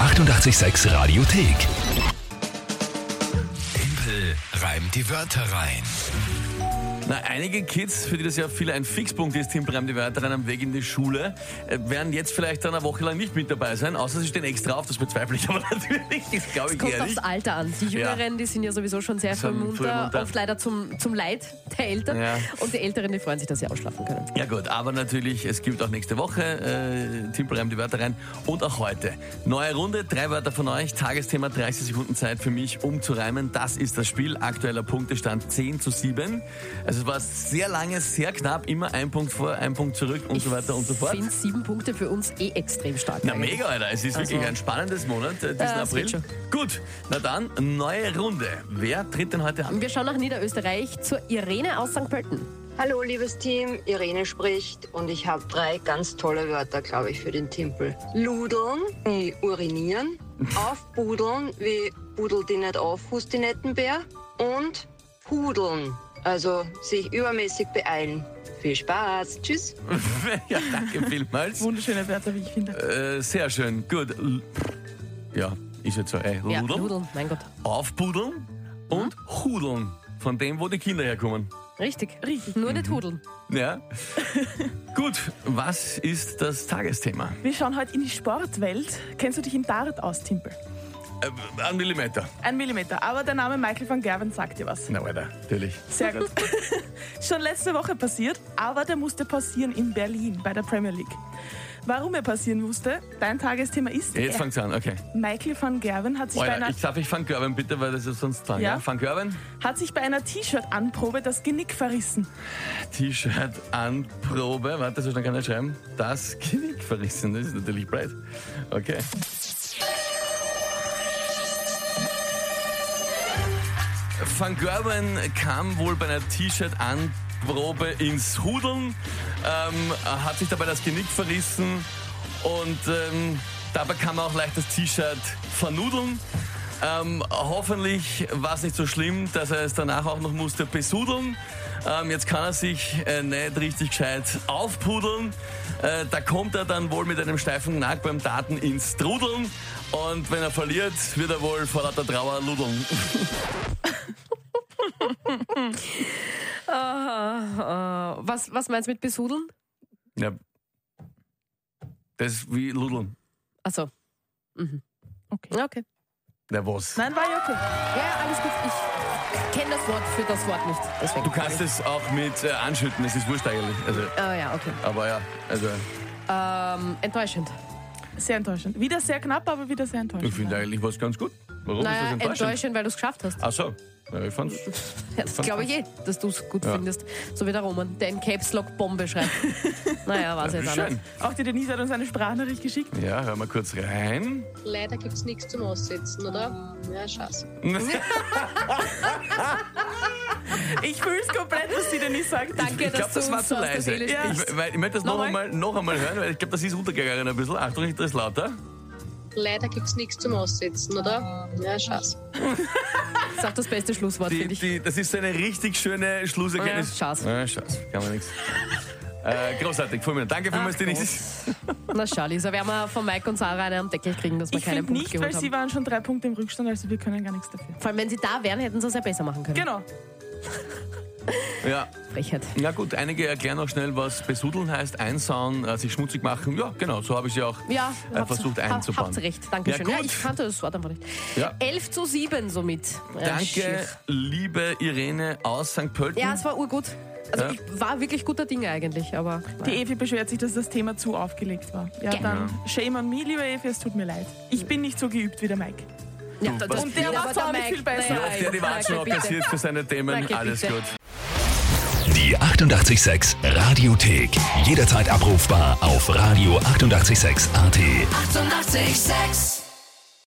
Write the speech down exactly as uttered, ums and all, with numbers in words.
achtundachtzig Komma sechs Radiothek. Tempel reimt die Wörter rein. Na, einige Kids, für die das ja viele ein Fixpunkt ist, Timpel reimt die Wörter rein am Weg in die Schule, äh, werden jetzt vielleicht dann eine Woche lang nicht mit dabei sein, außer sie stehen extra auf, das bezweifle ich aber natürlich, das glaube ich Es kommt eher aufs nicht. Alter an. Die Jüngeren, Ja. die sind ja sowieso schon sehr Sind früh früh munter, munter. oft leider zum, zum Leid der Eltern. Ja. Und die Älteren, die freuen sich, dass sie ausschlafen können. Ja gut, aber natürlich, es gibt auch nächste Woche äh, Timpel reimt die Wörter rein und auch heute. Neue Runde, drei Wörter von euch, Tagesthema, dreißig Sekunden Zeit für mich, um zu reimen. Das ist das Spiel, aktueller Punktestand zehn zu sieben. Also es war sehr lange, sehr knapp, immer ein Punkt vor, ein Punkt zurück und so weiter und so fort. Ich finde sieben Punkte für uns eh extrem stark. Na eigentlich. mega, Alter. Es ist Also- wirklich ein spannendes Monat, äh, diesen Ja, das April. wird schon. Gut, na dann, neue Runde. Wer tritt denn heute an? Wir schauen nach Niederösterreich zur Irene aus Sankt Pölten. Hallo liebes Team, Irene spricht und ich habe drei ganz tolle Wörter, glaube ich, für den Timpel. Ludeln, wie urinieren, aufbudeln, wie budel die nicht auf, Hustinettenbär und hudeln, also sich übermäßig beeilen. Viel Spaß, tschüss. Ja, danke vielmals. Wunderschöne Wörter, wie ich finde. Äh, sehr schön, gut. L- Ja, ist jetzt so. Ey, Ja, Ludeln, Nudeln, mein Gott. aufbudeln und hudeln. Von dem, wo die Kinder herkommen. Richtig. Richtig. Nur nicht hudeln. Ja. Gut, was ist das Tagesthema? Wir schauen heute in die Sportwelt. Kennst du dich in Dart aus, Timpel? Äh, ein Millimeter. Ein Millimeter. Aber der Name Michael van Gerwen sagt dir was. Na, Alter, natürlich. Sehr gut. Schon letzte Woche passiert, aber der musste pausieren in Berlin bei der Premier League. Warum er passieren musste? Dein Tagesthema ist, Jetzt er. fangt's an, okay. Michael van Gerwen hat sich, bei Alter, einer, ich darf ich Van Gerwen bitte, weil das ist sonst dran. Ja? Ja. Van Gerwen, hat sich bei einer T-Shirt-Anprobe das Genick verrissen. T-Shirt Anprobe, warte, so schnell kann ich schreiben. Das Genick verrissen, das ist natürlich breit. Okay. Van Gerwen kam wohl bei einer T-Shirt-Anprobe ins Hudeln, ähm, hat sich dabei das Genick verrissen und ähm, dabei kann man auch leicht das T-Shirt vernudeln. Ähm, hoffentlich war es nicht so schlimm, dass er es danach auch noch musste besudeln. Ähm, jetzt kann er sich äh, nicht richtig gescheit aufpudeln. Äh, da kommt er dann wohl mit einem steifen Knack beim Daten ins Trudeln. Und wenn er verliert, wird er wohl vor lauter Trauer ludeln. Ah, was, was meinst du mit besudeln? Ja. Das ist wie ludeln. Achso. Mhm. Okay. Okay. Na was? Nein, war ja okay. Ja, alles gut. Ich kenne das Wort für das Wort nicht. Deswegen Du kannst es auch mit äh, anschütten, es ist wurscht eigentlich. Also, Ah ja, okay. aber ja, also Ähm, enttäuschend. Sehr enttäuschend. Wieder sehr knapp, aber wieder sehr enttäuschend. ich finde eigentlich was ganz gut. Warum Naja, ist das enttäuschend? enttäuschend, weil du es geschafft hast. Ach so. Ja, ich fand's. Ja, das glaube ich eh, dass du es gut Ja. findest. So wie der Roman, der in Caps Lock Bombe schreibt. Naja, war es jetzt auch Schön. nicht. Auch die Denise hat uns eine Sprachnachricht geschickt. Ja, hören wir kurz rein. Leider gibt's nichts zum Aussetzen, oder? Ja, scheiße. Ich fühle es komplett, was die Denise sagt. Danke, Ich glaube, dass das du war uns zu aus der leise. Seele Ich, sprichst. weil, ich möchte das noch Nochmal? einmal, noch einmal hören, weil ich glaube, das ist untergegangen ein bisschen. Achtung, ich drehe es lauter. Leider gibt's nichts zum Aussetzen, oder? Ja, scheiße. Das ist auch das beste Schlusswort, Die, finde ich. die, das ist so eine richtig schöne Schlusserkenntnis. Ja, Schatz. Ja, Schatz, kann man nichts. Äh, großartig, fulminant. Danke vielmals, Ach Denise. Na schau, Lisa, werden wir von Mike und Sarah eine am Deckel kriegen, dass wir Ich keinen finde Punkt nicht, weil geholt sie haben. waren schon drei Punkte im Rückstand, also wir können gar nichts dafür. Vor allem, wenn sie da wären, hätten sie es ja besser machen können. Genau. Ja. Frechheit. Ja gut, einige erklären auch schnell, was besudeln heißt, einsauen, äh, sich schmutzig machen. Ja, genau, so habe ich sie auch Ja, äh, habt- versucht ha- einzubauen. Habt recht, danke Ja, schön. Ja, gut. ich kannte das Wort einfach nicht. Ja. elf zu sieben somit. Ja, Danke, schier. liebe Irene aus Sankt Pölten. Ja, es war urgut. Also Ja. ich war wirklich guter Dinge eigentlich, aber... Die Evi beschwert sich, dass das Thema zu aufgelegt war. Ja, Genau. dann shame on me, liebe Evi, es tut mir leid. Ich bin nicht so geübt wie der Mike. Ja, Du, das- was- Und der aber macht's auch nicht Mike- viel besser. Wie Naja, oft der die Watschen danke, bitte. kassiert für seine Themen, Danke, alles bitte. gut. Die achtundachtzig Komma sechs Radiothek. Jederzeit abrufbar auf radio achtundachtzig Komma sechs A T. Eighty-eight point six